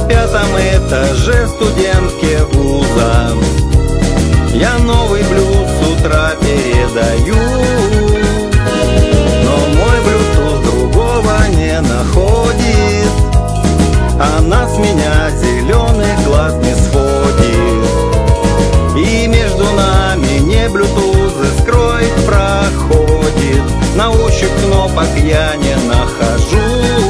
5-м этаже студентки вуза я новый блюз с утра передаю. Но мой блютуз другого не находит, она с меня зеленых глаз не сводит. И между нами не блютузы, скрой проходит. На ощупь кнопок я не нахожу.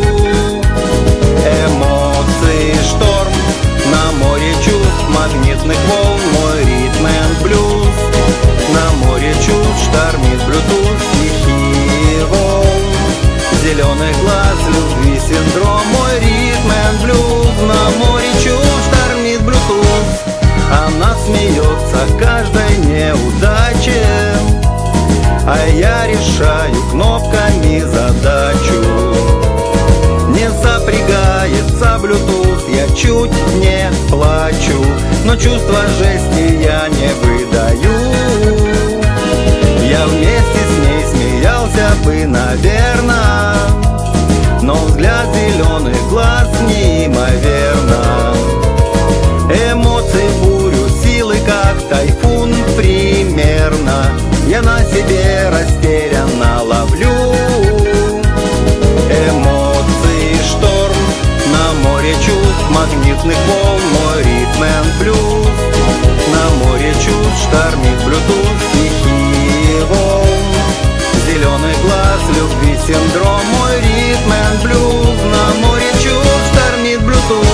Эмоции шторм, на море чувств магнитных волн мой ритм энд блюз. На море чувств штормит блютуз тихий волн. Зеленых глаз, любви синдром мой ритм энд блюз. На море чувств штормит блютуз. Она смеется каждой неудаче, а я решаю кнопками задачу. Не запрягается блютуз, я чуть не плачу, но чувство жести я не выдаю. Я вместе с ней смеялся бы, наверно, но взгляд зеленых глаз неимоверно. Эмоции бурю, силы как тайфун примерно я на себе растерянно ловлю. Эмоции шторм, на море чувств магнитных волн мой ритм энд блюз. На море чувств штормит блютуз тихий волн. Зеленый глаз, любви синдром мой ритм энд блюз. На море чувств штормит блютуз.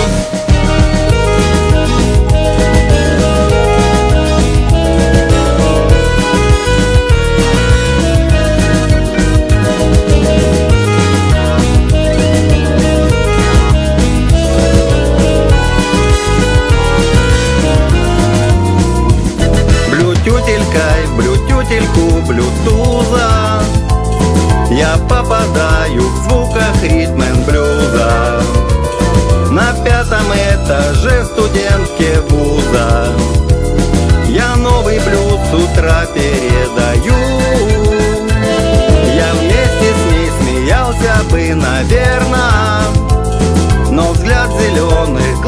Блютютельку блютуза я попадаю в звуках ритм энд блюза. На 5-м этаже студентки вуза я новый блюз с утра передаю. Я вместе с ней смеялся бы, наверно, но взгляд зеленых